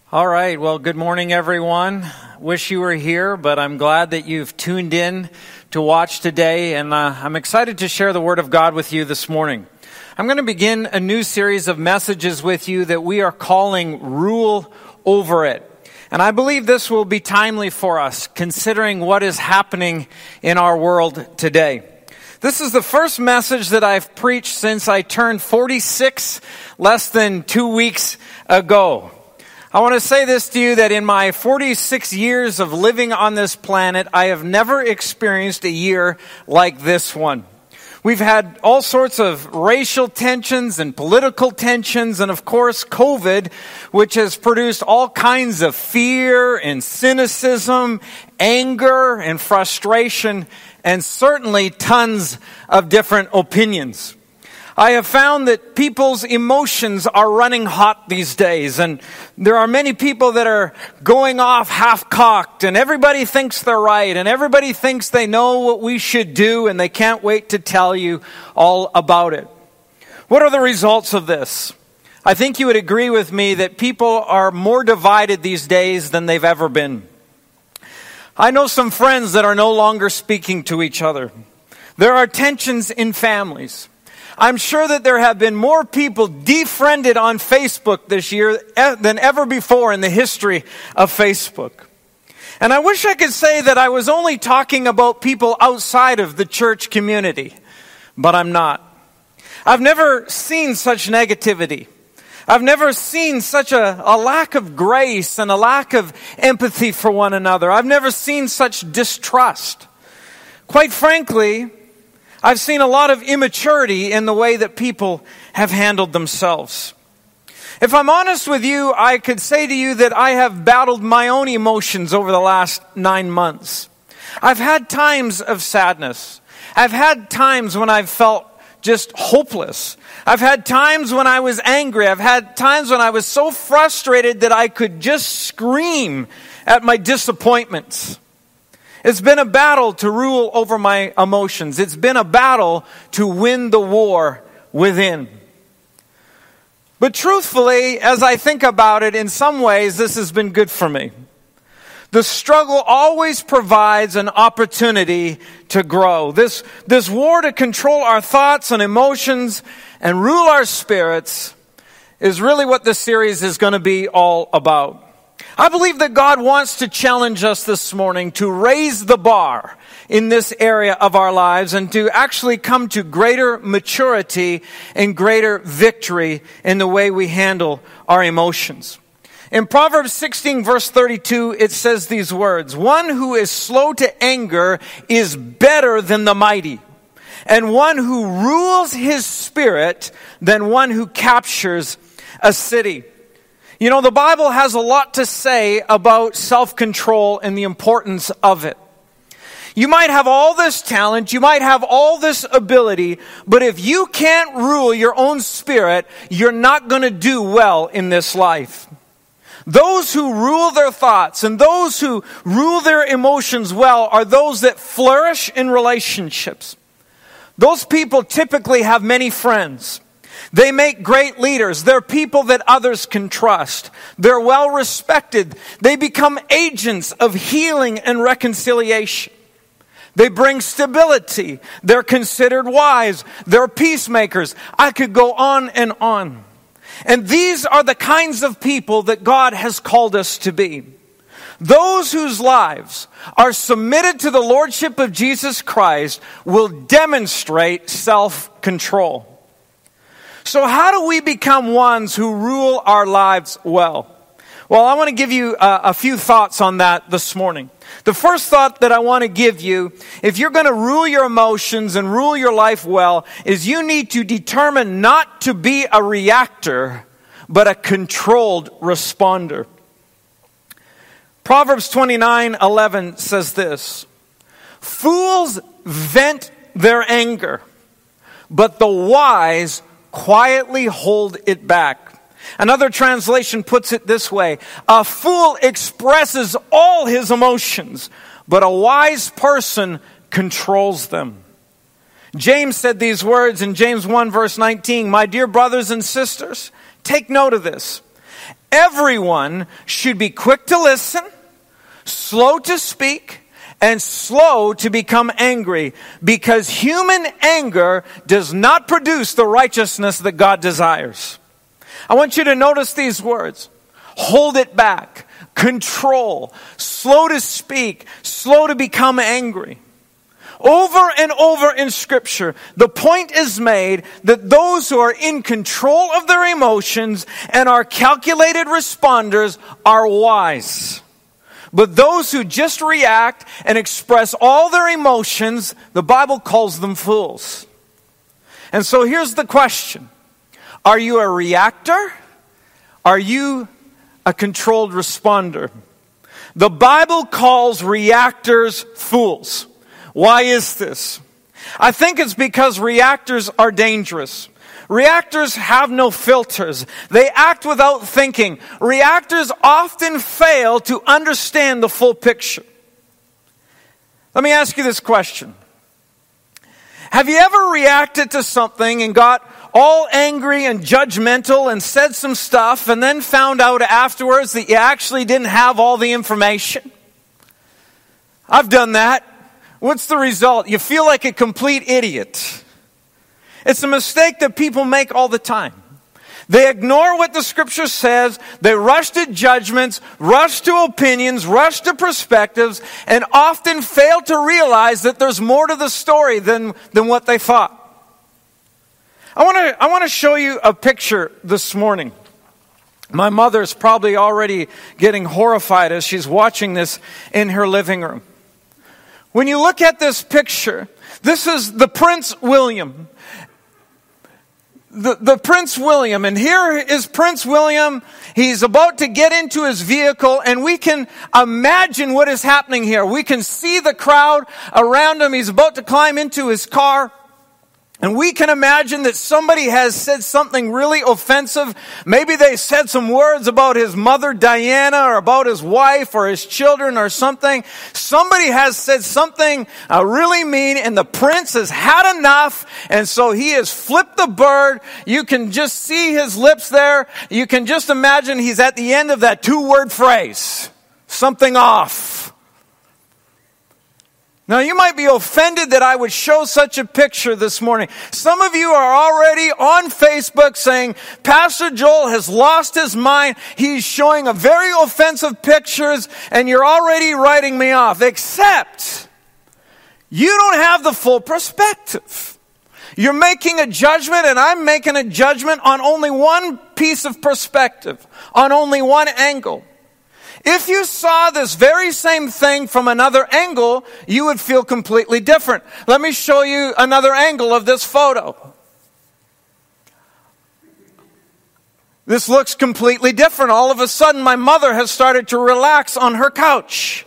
All right. Well, good morning, everyone. Wish you were here, but I'm glad that you've tuned in to watch today, and I'm excited to share the Word of God with you this morning. I'm going to begin a new series of messages with you that we are calling Rule Over It. And I believe this will be timely for us, considering what is happening in our world today. This is the first message that I've preached since I turned 46 less than 2 weeks ago. I want to say this to you, that in my 46 years of living on this planet, I have never experienced a year like this one. We've had all sorts of racial tensions and political tensions, and of course COVID, which has produced all kinds of fear and cynicism, anger and frustration, and certainly tons of different opinions. I have found that people's emotions are running hot these days, and there are many people that are going off half-cocked, and everybody thinks they're right, and everybody thinks they know what we should do, and they can't wait to tell you all about it. What are the results of this? I think you would agree with me that people are more divided these days than they've ever been. I know some friends that are no longer speaking to each other. There are tensions in families. I'm sure that there have been more people defriended on Facebook this year than ever before in the history of Facebook. And I wish I could say that I was only talking about people outside of the church community, but I'm not. I've never seen such negativity. I've never seen such a lack of grace and a lack of empathy for one another. I've never seen such distrust. Quite frankly, I've seen a lot of immaturity in the way that people have handled themselves. If I'm honest with you, I could say to you that I have battled my own emotions over the last 9 months. I've had times of sadness. I've had times when I've felt just hopeless. I've had times when I was angry. I've had times when I was so frustrated that I could just scream at my disappointments. It's been a battle to rule over my emotions. It's been a battle to win the war within. But truthfully, as I think about it, in some ways, this has been good for me. The struggle always provides an opportunity to grow. This war to control our thoughts and emotions and rule our spirits is really what this series is going to be all about. I believe that God wants to challenge us this morning to raise the bar in this area of our lives and to actually come to greater maturity and greater victory in the way we handle our emotions. In Proverbs 16 verse 32, it says these words, "One who is slow to anger is better than the mighty, and one who rules his spirit than one who captures a city." You know, the Bible has a lot to say about self-control and the importance of it. You might have all this talent, you might have all this ability, but if you can't rule your own spirit, you're not going to do well in this life. Those who rule their thoughts and those who rule their emotions well are those that flourish in relationships. Those people typically have many friends. They make great leaders. They're people that others can trust. They're well respected. They become agents of healing and reconciliation. They bring stability. They're considered wise. They're peacemakers. I could go on and on. And these are the kinds of people that God has called us to be. Those whose lives are submitted to the Lordship of Jesus Christ will demonstrate self-control. So how do we become ones who rule our lives well? Well, I want to give you a few thoughts on that this morning. The first thought that I want to give you, if you're going to rule your emotions and rule your life well, is you need to determine not to be a reactor, but a controlled responder. Proverbs 29:11 says this, "Fools vent their anger, but the wise quietly hold it back." Another translation puts it this way, "A fool expresses all his emotions, but a wise person controls them." James said these words in James 1 verse 19, "My dear brothers and sisters, take note of this. Everyone should be quick to listen, slow to speak, and slow to become angry, because human anger does not produce the righteousness that God desires. I want you to notice these words. Hold it back, control, slow to speak, slow to become angry. Over and over in Scripture, the point is made that those who are in control of their emotions and are calculated responders are wise. But those who just react and express all their emotions, the Bible calls them fools. And so here's the question. Are you a reactor? Are you a controlled responder? The Bible calls reactors fools. Why is this? I think it's because reactors are dangerous. Reactors have no filters. They act without thinking. Reactors often fail to understand the full picture. Let me ask you this question. Have you ever reacted to something and got all angry and judgmental and said some stuff and then found out afterwards that you actually didn't have all the information? I've done that. What's the result? You feel like a complete idiot. It's a mistake that people make all the time. They ignore what the Scripture says. They rush to judgments, rush to opinions, rush to perspectives, and often fail to realize that there's more to the story than what they thought. I want to show you a picture this morning. My mother's probably already getting horrified as she's watching this in her living room. When you look at this picture, this is the Prince William. The Prince William, and here is Prince William. He's about to get into his vehicle, and we can imagine what is happening here. We can see the crowd around him. He's about to climb into his car. And we can imagine that somebody has said something really offensive. Maybe they said some words about his mother, Diana, or about his wife or his children or something. Somebody has said something really mean, and the prince has had enough, and so he has flipped the bird. You can just see his lips there. You can just imagine he's at the end of that 2-word phrase. Something off. Now, you might be offended that I would show such a picture this morning. Some of you are already on Facebook saying, Pastor Joel has lost his mind. He's showing a very offensive pictures, and you're already writing me off. Except, you don't have the full perspective. You're making a judgment, and I'm making a judgment on only one piece of perspective, on only one angle. If you saw this very same thing from another angle, you would feel completely different. Let me show you another angle of this photo. This looks completely different. All of a sudden, my mother has started to relax on her couch.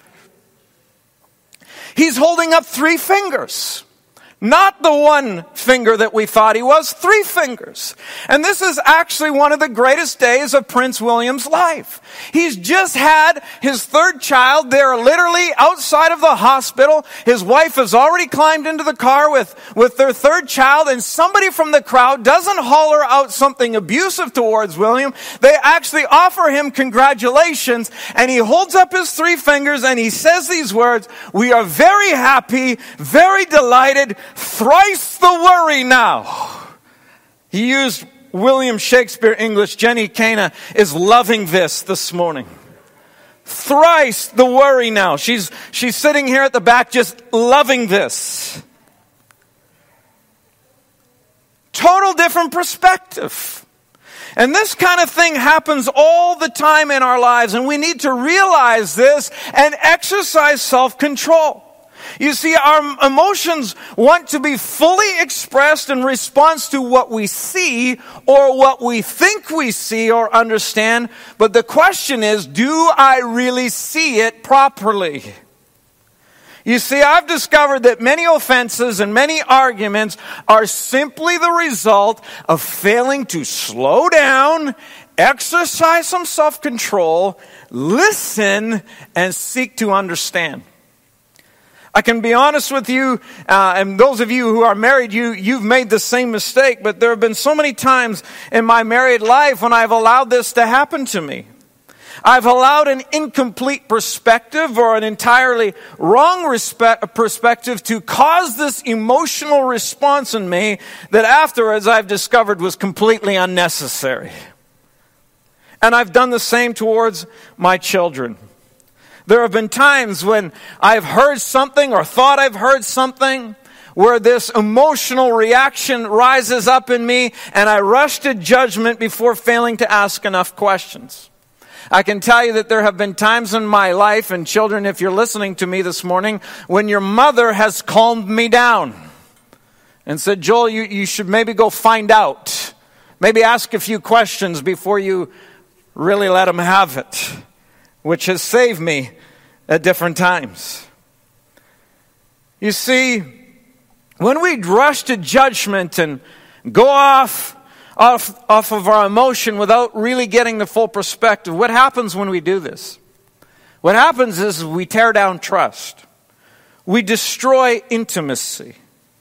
He's holding up 3 fingers. Not the one finger that we thought he was, 3 fingers. And this is actually one of the greatest days of Prince William's life. He's just had his 3rd child. They're literally outside of the hospital. His wife has already climbed into the car with their 3rd child, and somebody from the crowd doesn't holler out something abusive towards William. They actually offer him congratulations, and he holds up his 3 fingers and he says these words, "We are very happy, very delighted, thrice the worry now." He used William Shakespeare English. Jenny Cana is loving this morning. Thrice the worry now. She's sitting here at the back just loving this. Total different perspective. And this kind of thing happens all the time in our lives, and we need to realize this and exercise self-control. You see, our emotions want to be fully expressed in response to what we see or what we think we see or understand. But the question is, do I really see it properly? You see, I've discovered that many offenses and many arguments are simply the result of failing to slow down, exercise some self-control, listen, and seek to understand. I can be honest with you, and those of you who are married, you've made the same mistake, but there have been so many times in my married life when I've allowed this to happen to me. I've allowed an incomplete perspective or an entirely wrong perspective to cause this emotional response in me that afterwards I've discovered was completely unnecessary. And I've done the same towards my children. There have been times when I've heard something or thought I've heard something where this emotional reaction rises up in me and I rush to judgment before failing to ask enough questions. I can tell you that there have been times in my life, and children, if you're listening to me this morning, when your mother has calmed me down and said, Joel, you should maybe go find out. Maybe ask a few questions before you really let them have it, which has saved me at different times. You see, when we rush to judgment and go off of our emotion without really getting the full perspective, what happens when we do this? What happens is we tear down trust. We destroy intimacy.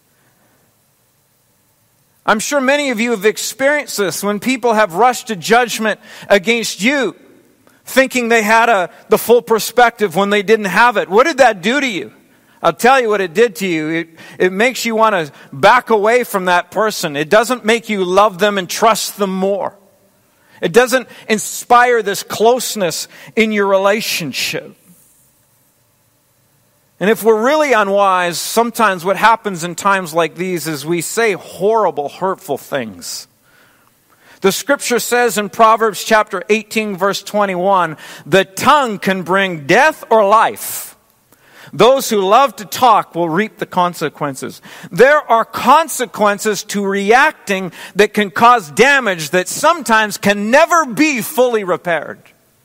I'm sure many of you have experienced this when people have rushed to judgment against you, thinking they had the full perspective when they didn't have it. What did that do to you? I'll tell you what it did to you. It makes you want to back away from that person. It doesn't make you love them and trust them more. It doesn't inspire this closeness in your relationship. And if we're really unwise, sometimes what happens in times like these is we say horrible, hurtful things. The scripture says in Proverbs chapter 18, verse 21, the tongue can bring death or life. Those who love to talk will reap the consequences. There are consequences to reacting that can cause damage that sometimes can never be fully repaired.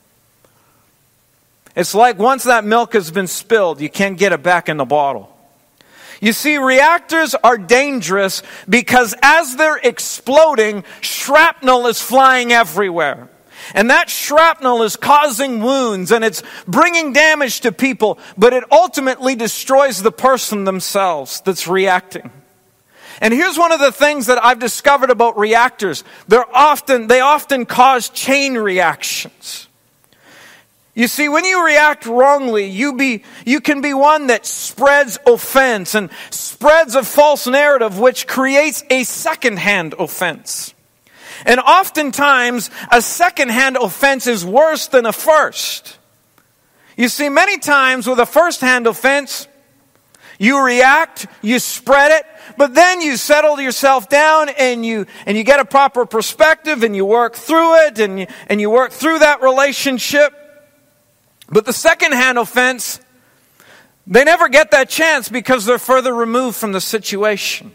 It's like once that milk has been spilled, you can't get it back in the bottle. You see, reactors are dangerous because as they're exploding, shrapnel is flying everywhere. And that shrapnel is causing wounds and it's bringing damage to people, but it ultimately destroys the person themselves that's reacting. And here's one of the things that I've discovered about reactors. They often cause chain reactions. You see, when you react wrongly, you can be one that spreads offense and spreads a false narrative which creates a secondhand offense. And oftentimes, a secondhand offense is worse than a first. You see, many times with a first-hand offense, you react, you spread it, but then you settle yourself down and you get a proper perspective and you work through it and you work through that relationship. But the second-hand offense, they never get that chance because they're further removed from the situation.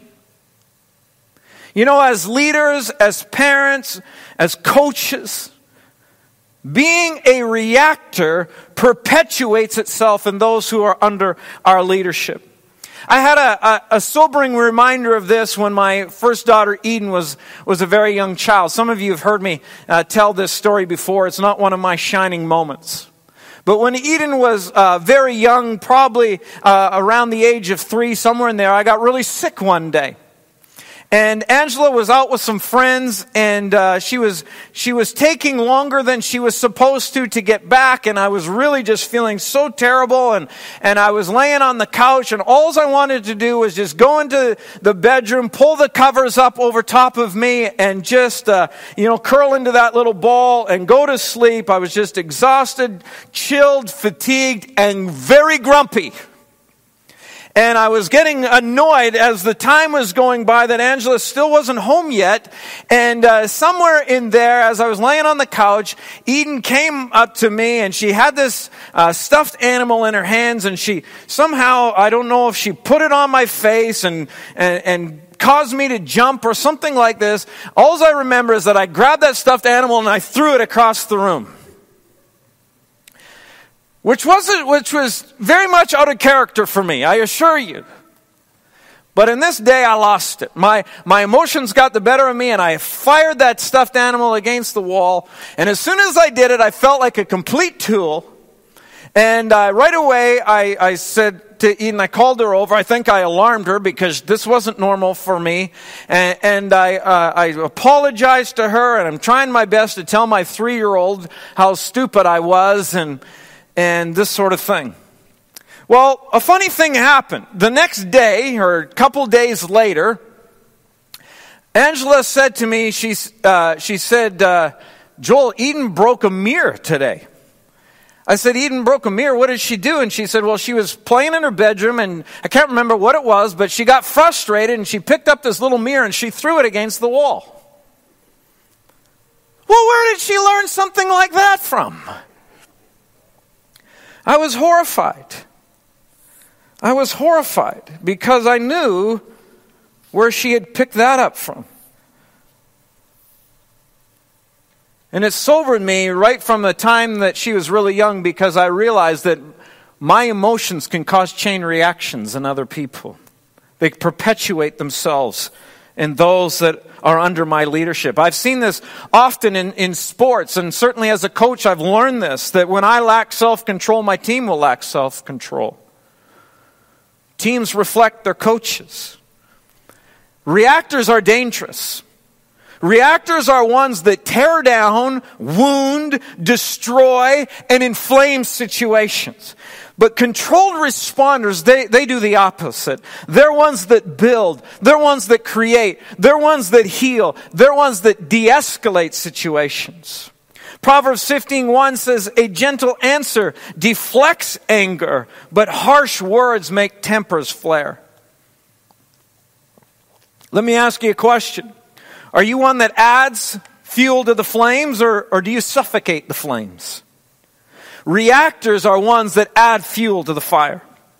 You know, as leaders, as parents, as coaches, being a reactor perpetuates itself in those who are under our leadership. I had a sobering reminder of this when my first daughter, Eden, was a very young child. Some of you have heard me tell this story before. It's not one of my shining moments. But when Eden was very young, probably around the age of 3, somewhere in there, I got really sick one day. And Angela was out with some friends, and she was taking longer than she was supposed to get back, and I was really just feeling so terrible, and I was laying on the couch, and all I wanted to do was just go into the bedroom, pull the covers up over top of me, and just curl into that little ball and go to sleep. I was just exhausted, chilled, fatigued, and very grumpy. And I was getting annoyed as the time was going by that Angela still wasn't home yet. And somewhere in there, as I was laying on the couch, Eden came up to me and she had this stuffed animal in her hands. And she somehow, I don't know if she put it on my face and caused me to jump or something like this. All I remember is that I grabbed that stuffed animal and I threw it across the room. Which was very much out of character for me, I assure you. But in this day, I lost it. My emotions got the better of me, and I fired that stuffed animal against the wall. And as soon as I did it, I felt like a complete tool. And right away, I said to Eden, I called her over. I think I alarmed her because this wasn't normal for me. And I apologized to her, and I'm trying my best to tell my 3-year-old how stupid I was and this sort of thing. Well, a funny thing happened. The next day, or a couple days later, Angela said to me, she said, Joel, Eden broke a mirror today. I said, Eden broke a mirror. What did she do? And she said, well, she was playing in her bedroom, and I can't remember what it was, but she got frustrated, and she picked up this little mirror, and she threw it against the wall. Well, where did she learn something like that from? I was horrified. I was horrified because I knew where she had picked that up from. And it sobered me right from the time that she was really young, because I realized that my emotions can cause chain reactions in other people. They perpetuate themselves in those that are under my leadership. I've seen this often in sports, and certainly as a coach I've learned this, that when I lack self-control, my team will lack self-control. Teams reflect their coaches. Reactors are dangerous. Reactors are ones that tear down, wound, destroy, and inflame situations. But controlled responders, they do the opposite. They're ones that build. They're ones that create. They're ones that heal. They're ones that de-escalate situations. Proverbs 15:1 says, a gentle answer deflects anger, but harsh words make tempers flare. Let me ask you a question. Are you one that adds fuel to the flames, or do you suffocate the flames? Reactors are ones that add fuel to the fire.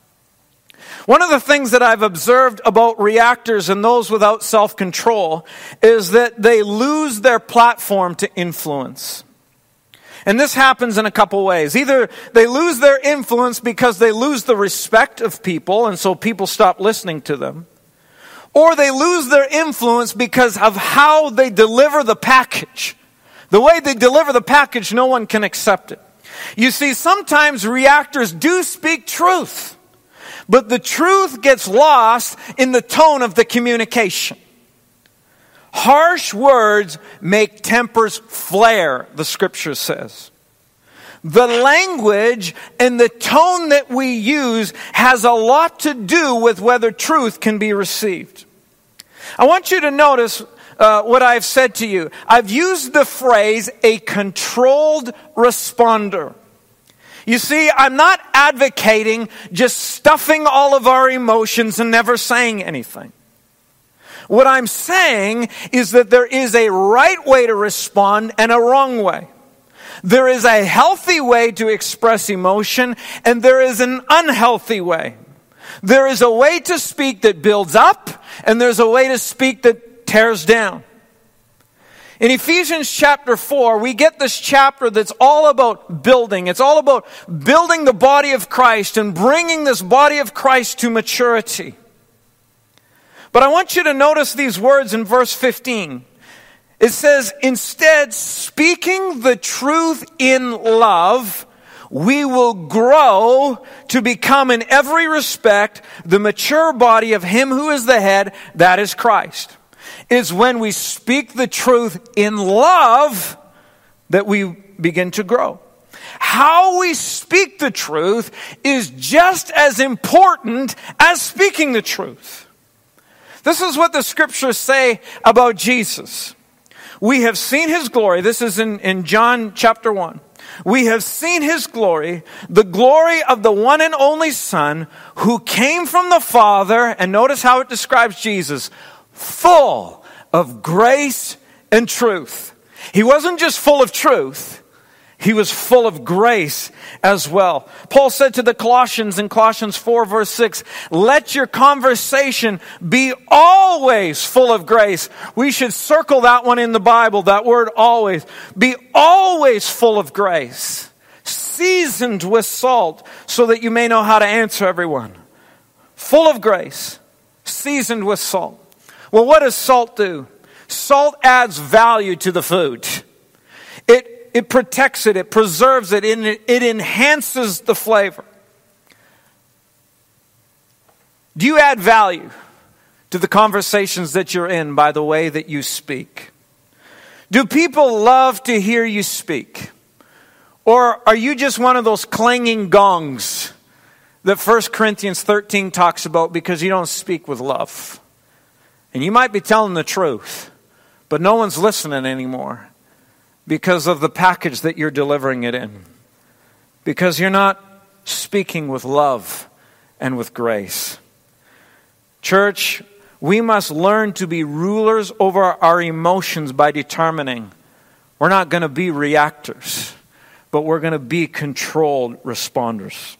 One of the things that I've observed about reactors and those without self-control is that they lose their platform to influence. And this happens in a couple ways. Either they lose their influence because they lose the respect of people, and so people stop listening to them. Or they lose their influence because of how they deliver the package. The way they deliver the package, no one can accept it. You see, sometimes reactors do speak truth, but the truth gets lost in the tone of the communication. Harsh words make tempers flare, the scripture says. The language and the tone that we use has a lot to do with whether truth can be received. I want you to notice what I've said to you. I've used the phrase, a controlled responder. You see, I'm not advocating just stuffing all of our emotions and never saying anything. What I'm saying is that there is a right way to respond and a wrong way. There is a healthy way to express emotion, and there is an unhealthy way. There is a way to speak that builds up, and there's a way to speak that tears down. In Ephesians chapter 4, we get this chapter that's all about building. It's all about building the body of Christ and bringing this body of Christ to maturity. But I want you to notice these words in verse 15. It says, instead, speaking the truth in love, we will grow to become in every respect the mature body of Him who is the head, that is Christ. It's when we speak the truth in love that we begin to grow. How we speak the truth is just as important as speaking the truth. This is what the scriptures say about Jesus. We have seen His glory. This is in John chapter 1. We have seen His glory, the glory of the one and only Son who came from the Father, and notice how it describes Jesus, full of grace and truth. He wasn't just full of truth. He was full of grace as well. Paul said to the Colossians in Colossians 4 verse 6, let your conversation be always full of grace. We should circle that one in the Bible, that word always. Be always full of grace, seasoned with salt, so that you may know how to answer everyone. Full of grace, seasoned with salt. Well, what does salt do? Salt adds value to the food. It it protects it, it preserves it, and it enhances the flavor. Do you add value to the conversations that you're in by the way that you speak? Do people love to hear you speak? Or are you just one of those clanging gongs that 1 Corinthians 13 talks about because you don't speak with love? And you might be telling the truth, but no one's listening anymore because of the package that you're delivering it in. Because you're not speaking with love and with grace. Church, we must learn to be rulers over our emotions by determining we're not going to be reactors, but we're going to be controlled responders.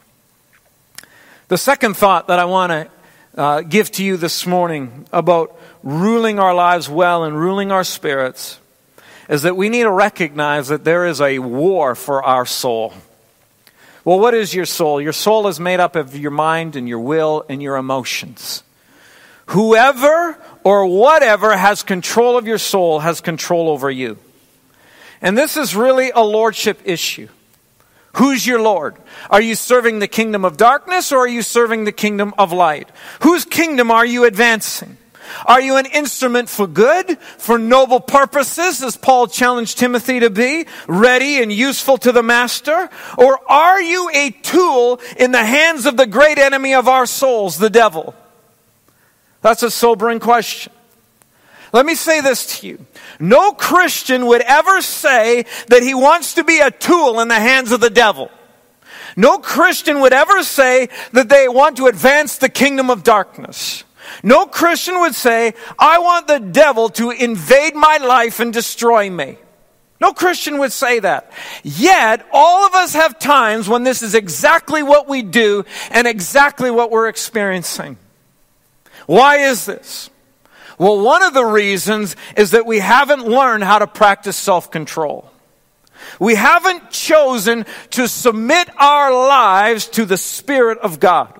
The second thought that I want to give to you this morning about ruling our lives well and ruling our spirits is that we need to recognize that there is a war for our soul. Well, what is your soul? Your soul is made up of your mind and your will and your emotions. Whoever or whatever has control of your soul has control over you. And this is really a lordship issue. Who's your Lord? Are you serving the kingdom of darkness or are you serving the kingdom of light? Whose kingdom are you advancing? Are you an instrument for good, for noble purposes, as Paul challenged Timothy to be, ready and useful to the master? Or are you a tool in the hands of the great enemy of our souls, the devil? That's a sobering question. Let me say this to you. No Christian would ever say that he wants to be a tool in the hands of the devil. No Christian would ever say that they want to advance the kingdom of darkness. No Christian would say, I want the devil to invade my life and destroy me. No Christian would say that. Yet, all of us have times when this is exactly what we do and exactly what we're experiencing. Why is this? Well, one of the reasons is that we haven't learned how to practice self-control. We haven't chosen to submit our lives to the Spirit of God.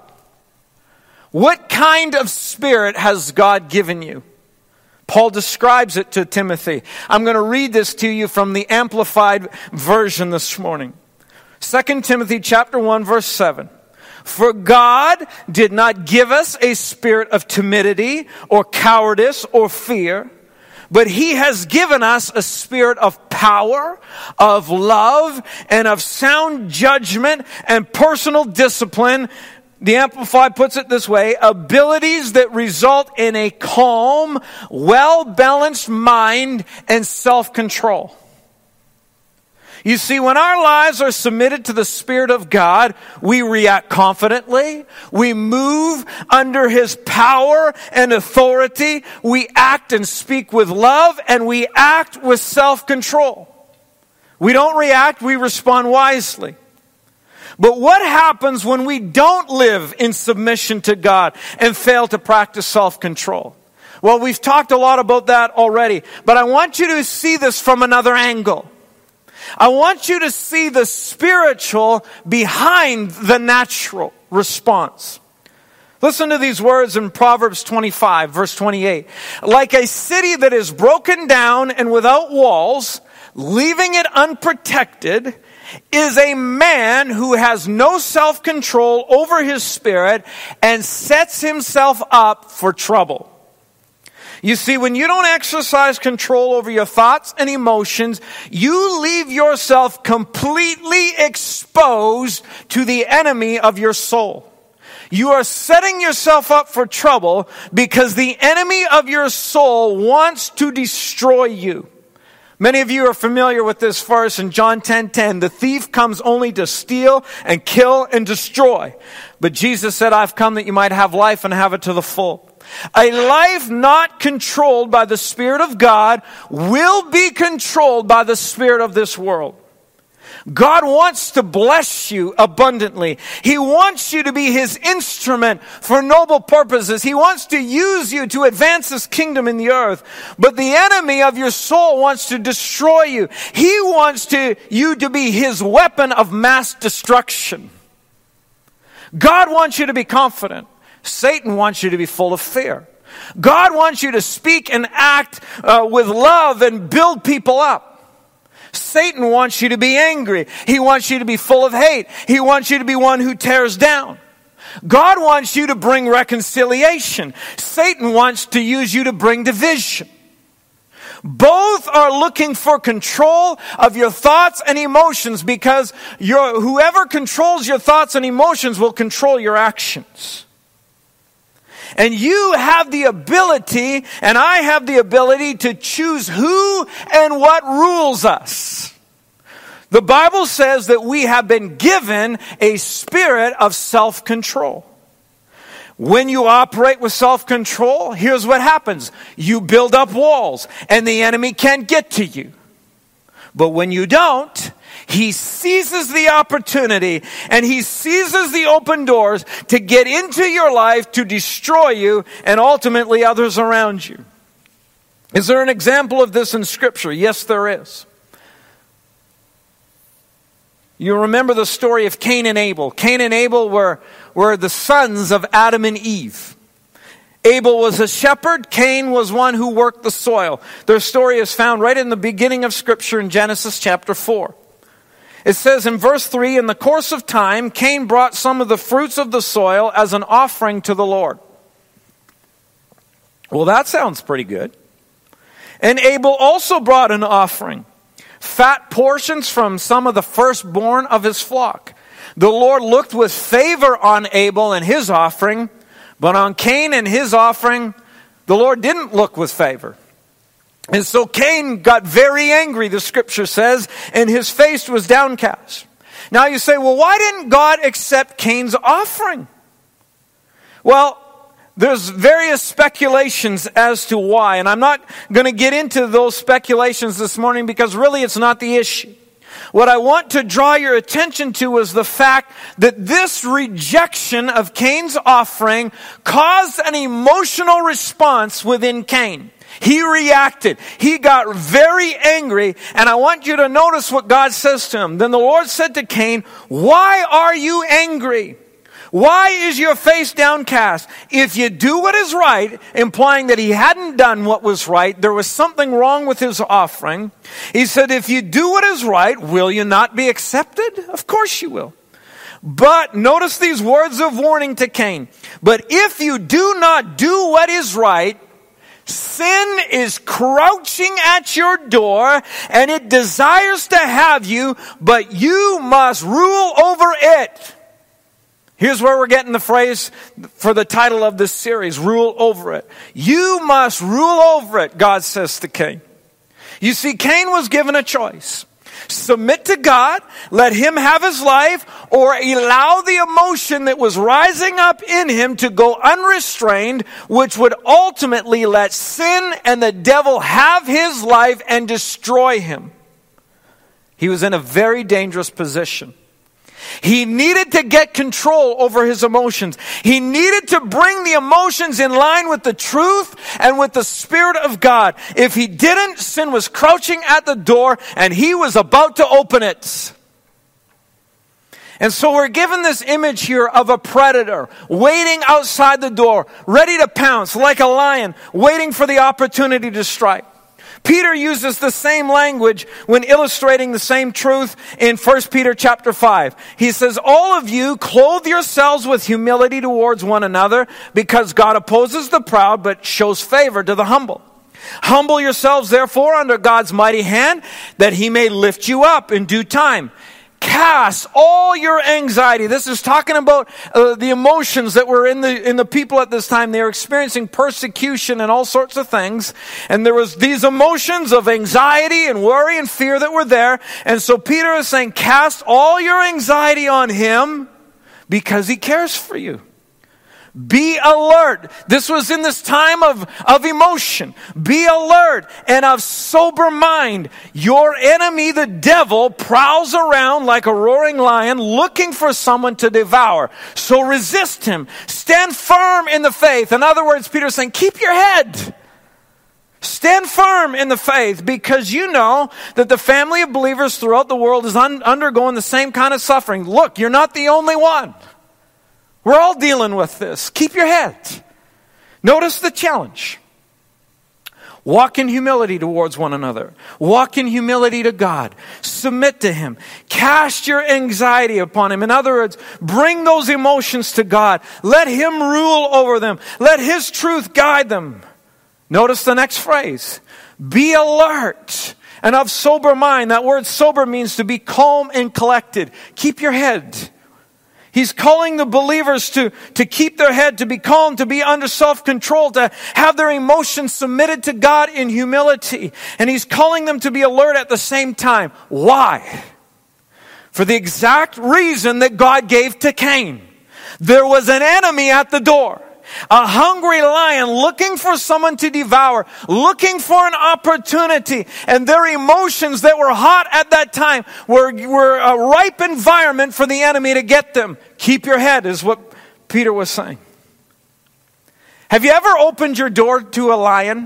What kind of spirit has God given you? Paul describes it to Timothy. I'm going to read this to you from the Amplified Version this morning. 2 Timothy chapter 1, verse 7. For God did not give us a spirit of timidity or cowardice or fear, but He has given us a spirit of power, of love, and of sound judgment and personal discipline. The Amplified puts it this way: abilities that result in a calm, well-balanced mind and self-control. You see, when our lives are submitted to the Spirit of God, we react confidently, we move under His power and authority, we act and speak with love, and we act with self-control. We don't react, we respond wisely. But what happens when we don't live in submission to God and fail to practice self-control? Well, we've talked a lot about that already, but I want you to see this from another angle. I want you to see the spiritual behind the natural response. Listen to these words in Proverbs 25, verse 28. Like a city that is broken down and without walls, leaving it unprotected, is a man who has no self-control over his spirit and sets himself up for trouble. You see, when you don't exercise control over your thoughts and emotions, you leave yourself completely exposed to the enemy of your soul. You are setting yourself up for trouble because the enemy of your soul wants to destroy you. Many of you are familiar with this verse in John 10:10. The thief comes only to steal and kill and destroy. But Jesus said, I've come that you might have life and have it to the full. A life not controlled by the Spirit of God will be controlled by the spirit of this world. God wants to bless you abundantly. He wants you to be His instrument for noble purposes. He wants to use you to advance His kingdom in the earth. But the enemy of your soul wants to destroy you. He wants you to be His weapon of mass destruction. God wants you to be confident. Satan wants you to be full of fear. God wants you to speak and act with love and build people up. Satan wants you to be angry. He wants you to be full of hate. He wants you to be one who tears down. God wants you to bring reconciliation. Satan wants to use you to bring division. Both are looking for control of your thoughts and emotions, because whoever controls your thoughts and emotions will control your actions. And you have the ability, and I have the ability, to choose who and what rules us. The Bible says that we have been given a spirit of self-control. When you operate with self-control, here's what happens. You build up walls, and the enemy can't get to you. But when you don't, he seizes the opportunity, and he seizes the open doors to get into your life, to destroy you, and ultimately others around you. Is there an example of this in Scripture? Yes, there is. You remember the story of Cain and Abel. Cain and Abel were the sons of Adam and Eve. Abel was a shepherd. Cain was one who worked the soil. Their story is found right in the beginning of Scripture in Genesis chapter 4. It says in verse 3, "In the course of time, Cain brought some of the fruits of the soil as an offering to the Lord." Well, that sounds pretty good. "And Abel also brought an offering, fat portions from some of the firstborn of his flock. The Lord looked with favor on Abel and his offering, but on Cain and his offering, the Lord didn't look with favor. And so Cain got very angry," the Scripture says, "and his face was downcast." Now you say, well, why didn't God accept Cain's offering? Well, there's various speculations as to why, and I'm not going to get into those speculations this morning because really it's not the issue. What I want to draw your attention to is the fact that this rejection of Cain's offering caused an emotional response within Cain. He reacted. He got very angry, and I want you to notice what God says to him. "Then the Lord said to Cain, 'Why are you angry? Why is your face downcast? If you do what is right,'" implying that he hadn't done what was right, there was something wrong with his offering. He said, "If you do what is right, will you not be accepted? Of course you will. But," notice these words of warning to Cain, "but if you do not do what is right, sin is crouching at your door, and it desires to have you, but you must rule over it." Here's where we're getting the phrase for the title of this series, rule over it. You must rule over it, God says to Cain. You see, Cain was given a choice. Submit to God, let him have his life, or allow the emotion that was rising up in him to go unrestrained, which would ultimately let sin and the devil have his life and destroy him. He was in a very dangerous position. He needed to get control over his emotions. He needed to bring the emotions in line with the truth and with the Spirit of God. If he didn't, sin was crouching at the door and he was about to open it. And so we're given this image here of a predator waiting outside the door, ready to pounce like a lion, waiting for the opportunity to strike. Peter uses the same language when illustrating the same truth in 1 Peter chapter 5. He says, "All of you clothe yourselves with humility towards one another, because God opposes the proud but shows favor to the humble. Humble yourselves therefore under God's mighty hand, that he may lift you up in due time. Cast all your anxiety." This is talking about the emotions that were in the people at this time. They were experiencing persecution and all sorts of things. And there was these emotions of anxiety and worry and fear that were there. And so Peter is saying, cast all your anxiety on him because he cares for you. Be alert. This was in this time of emotion. Be alert and of sober mind. Your enemy, the devil, prowls around like a roaring lion looking for someone to devour. So resist him. Stand firm in the faith. In other words, Peter's saying, keep your head. Stand firm in the faith, because you know that the family of believers throughout the world is undergoing the same kind of suffering. Look, you're not the only one. We're all dealing with this. Keep your head. Notice the challenge. Walk in humility towards one another. Walk in humility to God. Submit to Him. Cast your anxiety upon Him. In other words, bring those emotions to God. Let Him rule over them. Let His truth guide them. Notice the next phrase. Be alert and of sober mind. That word sober means to be calm and collected. Keep your head. He's calling the believers to keep their head, to be calm, to be under self-control, to have their emotions submitted to God in humility. And He's calling them to be alert at the same time. Why? For the exact reason that God gave to Cain. There was an enemy at the door. A hungry lion looking for someone to devour, looking for an opportunity. And their emotions that were hot at that time were a ripe environment for the enemy to get them. Keep your head is what Peter was saying. Have you ever opened your door to a lion?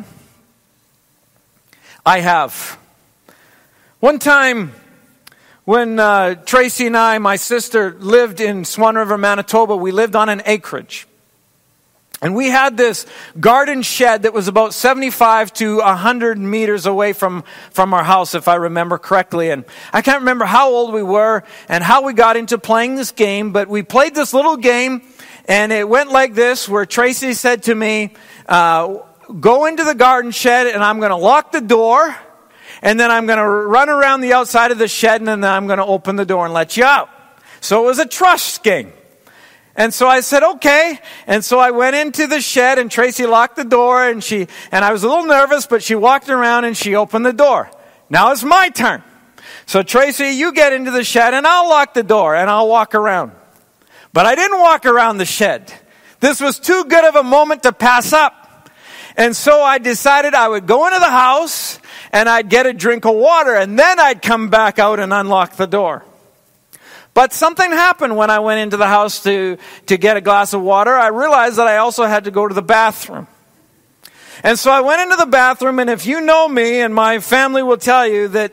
I have. One time when Tracy and I, my sister, lived in Swan River, Manitoba, we lived on an acreage. And we had this garden shed that was about 75 to 100 meters away from our house, if I remember correctly. And I can't remember how old we were and how we got into playing this game, but we played this little game, and it went like this, where Tracy said to me, go into the garden shed, and I'm going to lock the door, and then I'm going to run around the outside of the shed, and then I'm going to open the door and let you out. So it was a trust game. And so I said, okay. And so I went into the shed, and Tracy locked the door, and I was a little nervous, but she walked around and she opened the door. Now it's my turn. So Tracy, you get into the shed, and I'll lock the door and I'll walk around. But I didn't walk around the shed. This was too good of a moment to pass up. And so I decided I would go into the house and I'd get a drink of water, and then I'd come back out and unlock the door. But something happened when I went into the house to get a glass of water. I realized that I also had to go to the bathroom. And so I went into the bathroom, and if you know me, and my family will tell you that,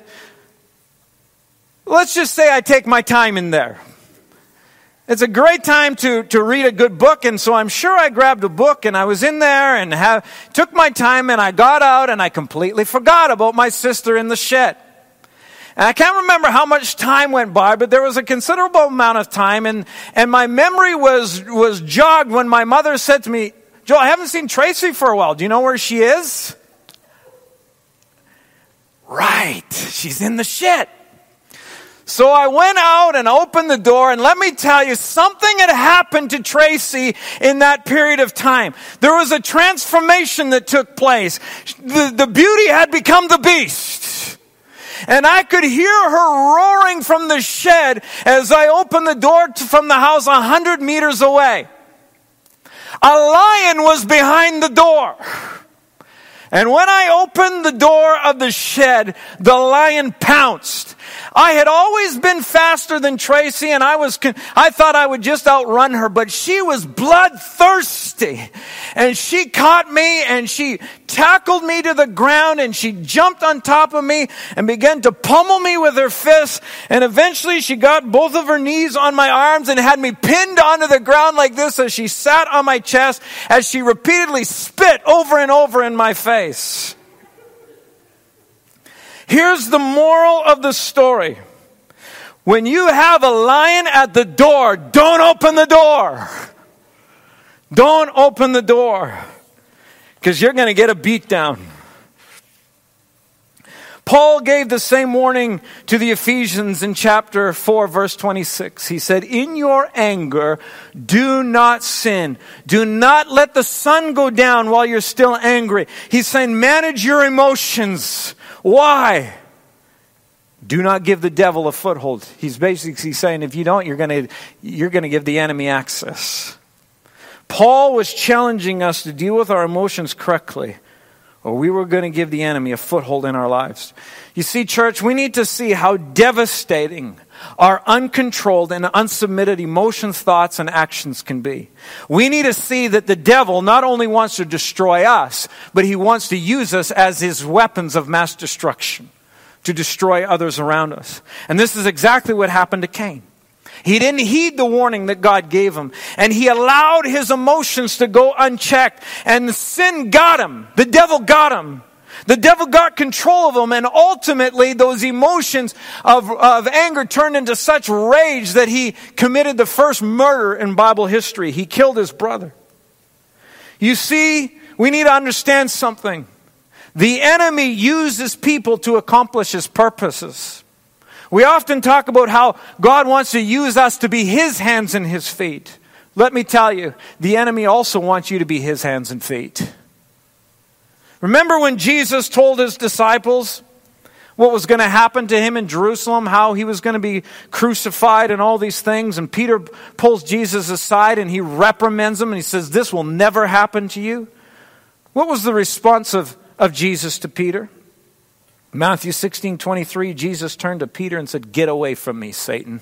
let's just say I take my time in there. It's a great time to read a good book, and so I'm sure I grabbed a book, and I was in there and took my time, and I got out, and I completely forgot about my sister in the shed. And I can't remember how much time went by, but there was a considerable amount of time, and my memory was jogged when my mother said to me, Joe, I haven't seen Tracy for a while. Do you know where she is? Right, she's in the shed. So I went out and opened the door, and let me tell you, something had happened to Tracy in that period of time. There was a transformation that took place. The beauty had become the beast. And I could hear her roaring from the shed as I opened the door from the house 100 meters away. A lion was behind the door. And when I opened the door of the shed, the lion pounced. I had always been faster than Tracy, and I thought I would just outrun her, but she was bloodthirsty. And she caught me, and she tackled me to the ground, and she jumped on top of me and began to pummel me with her fists. And eventually she got both of her knees on my arms and had me pinned onto the ground like this as she sat on my chest, as she repeatedly spit over and over in my face. Here's the moral of the story. When you have a lion at the door, don't open the door. Don't open the door, because you're going to get a beat down. Paul gave the same warning to the Ephesians in chapter 4, verse 26. He said, in your anger, do not sin. Do not let the sun go down while you're still angry. He's saying, manage your emotions. Why? Do not give the devil a foothold. He's basically saying, if you don't, you're going to give the enemy access. Paul was challenging us to deal with our emotions correctly, or we were going to give the enemy a foothold in our lives. You see, church, we need to see how devastating our uncontrolled and unsubmitted emotions, thoughts, and actions can be. We need to see that the devil not only wants to destroy us, but he wants to use us as his weapons of mass destruction to destroy others around us. And this is exactly what happened to Cain. He didn't heed the warning that God gave him, and he allowed his emotions to go unchecked, and sin got him. The devil got him. The devil got control of him, and ultimately those emotions of anger turned into such rage that he committed the first murder in Bible history. He killed his brother. You see, we need to understand something. The enemy uses people to accomplish his purposes. We often talk about how God wants to use us to be his hands and his feet. Let me tell you, the enemy also wants you to be his hands and feet. Remember when Jesus told his disciples what was going to happen to him in Jerusalem, how he was going to be crucified and all these things, and Peter pulls Jesus aside and he reprimands him and he says, "This will never happen to you." What was the response of Jesus to Peter? Matthew 16:23, Jesus turned to Peter and said, "Get away from me, Satan."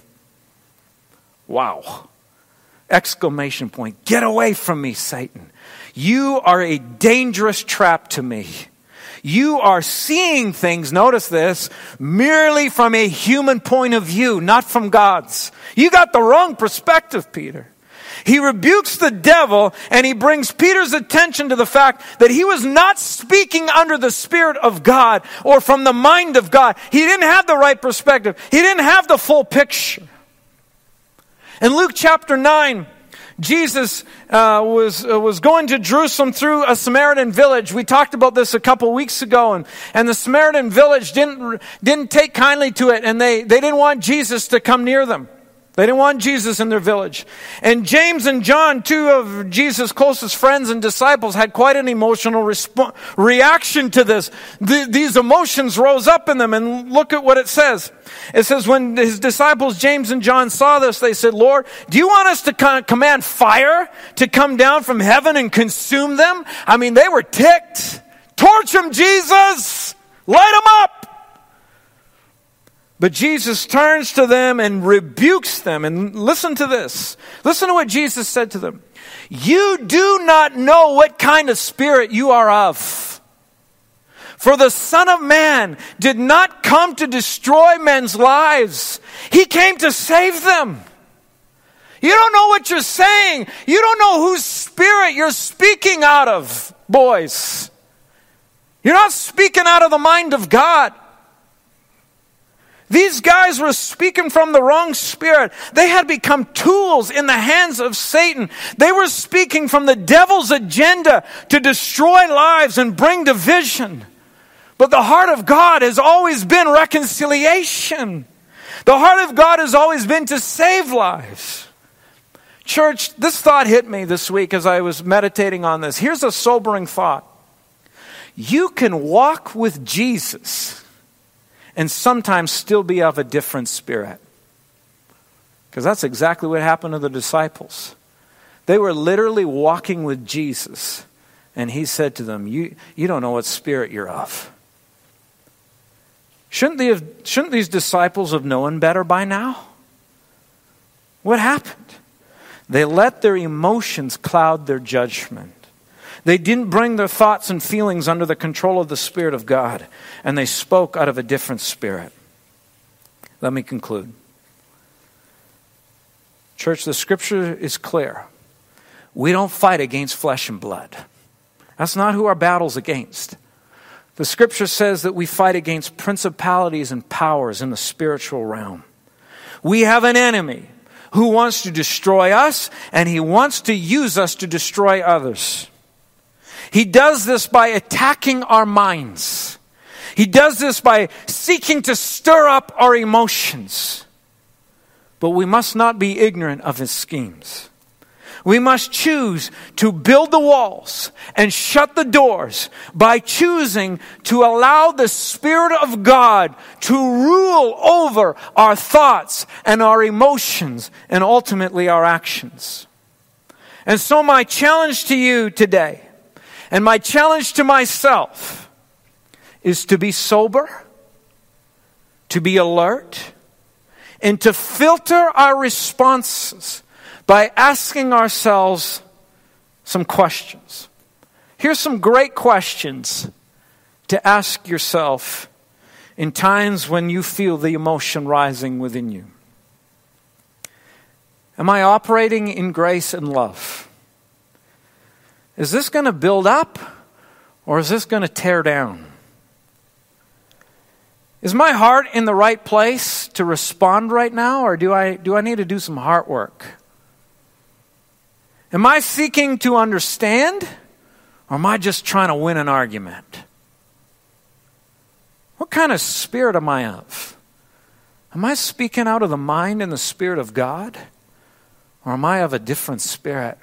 Wow. Exclamation point. Get away from me, Satan. You are a dangerous trap to me. You are seeing things, notice this, merely from a human point of view, not from God's. You got the wrong perspective, Peter. He rebukes the devil and he brings Peter's attention to the fact that he was not speaking under the Spirit of God or from the mind of God. He didn't have the right perspective. He didn't have the full picture. In Luke chapter 9, Jesus was going to Jerusalem through a Samaritan village. We talked about this a couple weeks ago, and the Samaritan village didn't take kindly to it, and they didn't want Jesus to come near them. They didn't want Jesus in their village. And James and John, two of Jesus' closest friends and disciples, had quite an emotional reaction to this. These emotions rose up in them, and look at what it says. It says, when his disciples James and John saw this, they said, "Lord, do you want us to command fire to come down from heaven and consume them?" I mean, they were ticked. "Torch them, Jesus! Light them up!" But Jesus turns to them and rebukes them. And listen to this. Listen to what Jesus said to them. "You do not know what kind of spirit you are of. For the Son of Man did not come to destroy men's lives. He came to save them." You don't know what you're saying. You don't know whose spirit you're speaking out of, boys. You're not speaking out of the mind of God. These guys were speaking from the wrong spirit. They had become tools in the hands of Satan. They were speaking from the devil's agenda to destroy lives and bring division. But the heart of God has always been reconciliation. The heart of God has always been to save lives. Church, this thought hit me this week as I was meditating on this. Here's a sobering thought. You can walk with Jesus and sometimes still be of a different spirit. Because that's exactly what happened to the disciples. They were literally walking with Jesus, and he said to them, you don't know what spirit you're of. Shouldn't these disciples have known better by now? What happened? They let their emotions cloud their judgment. They didn't bring their thoughts and feelings under the control of the Spirit of God, and they spoke out of a different spirit. Let me conclude. Church, the scripture is clear. We don't fight against flesh and blood. That's not who our battle's against. The scripture says that we fight against principalities and powers in the spiritual realm. We have an enemy who wants to destroy us, and he wants to use us to destroy others. He does this by attacking our minds. He does this by seeking to stir up our emotions. But we must not be ignorant of his schemes. We must choose to build the walls and shut the doors by choosing to allow the Spirit of God to rule over our thoughts and our emotions and ultimately our actions. And so my challenge to you today, and my challenge to myself, is to be sober, to be alert, and to filter our responses by asking ourselves some questions. Here's some great questions to ask yourself in times when you feel the emotion rising within you. Am I operating in grace and love? Is this going to build up, or is this going to tear down? Is my heart in the right place to respond right now, or do I need to do some heart work? Am I seeking to understand, or am I just trying to win an argument? What kind of spirit am I of? Am I speaking out of the mind and the Spirit of God, or am I of a different spirit?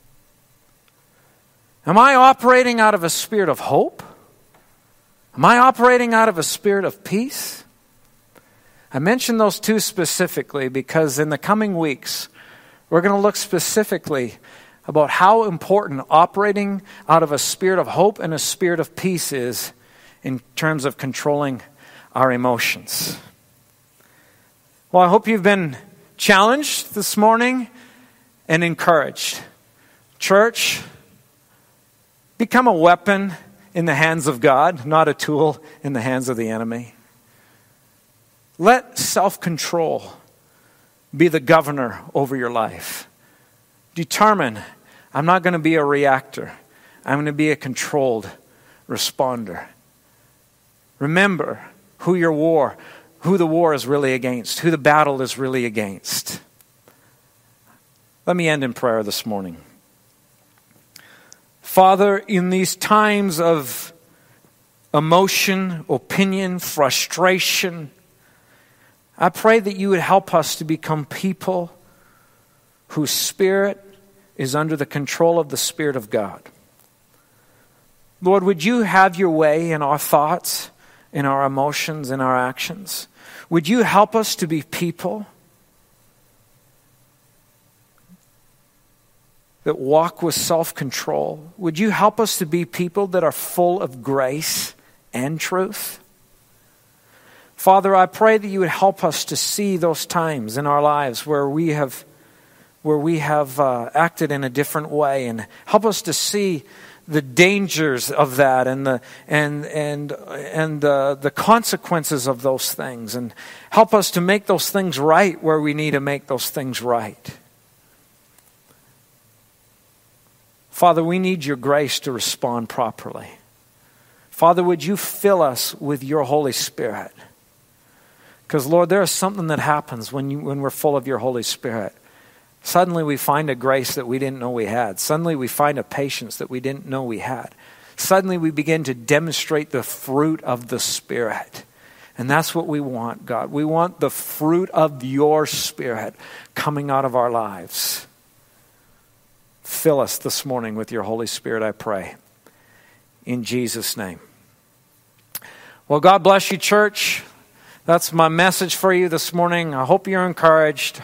Am I operating out of a spirit of hope? Am I operating out of a spirit of peace? I mention those two specifically because in the coming weeks, we're going to look specifically about how important operating out of a spirit of hope and a spirit of peace is in terms of controlling our emotions. Well, I hope you've been challenged this morning and encouraged. Church, become a weapon in the hands of God, not a tool in the hands of the enemy. Let self-control be the governor over your life. Determine, I'm not going to be a reactor. I'm going to be a controlled responder. Remember who the war is really against, who the battle is really against. Let me end in prayer this morning. Father, in these times of emotion, opinion, frustration, I pray that you would help us to become people whose spirit is under the control of the Spirit of God. Lord, would you have your way in our thoughts, in our emotions, in our actions? Would you help us to be people that walk with self-control? Would you help us to be people that are full of grace and truth? Father, I pray that you would help us to see those times in our lives where we have acted in a different way, and help us to see the dangers of that and the consequences of those things, and help us to make those things right where we need to make those things right. Father, we need your grace to respond properly. Father, would you fill us with your Holy Spirit? Because, Lord, there is something that happens when we're full of your Holy Spirit. Suddenly we find a grace that we didn't know we had. Suddenly we find a patience that we didn't know we had. Suddenly we begin to demonstrate the fruit of the Spirit. And that's what we want, God. We want the fruit of your Spirit coming out of our lives. Fill us this morning with your Holy Spirit, I pray. In Jesus' name. Well, God bless you, church. That's my message for you this morning. I hope you're encouraged.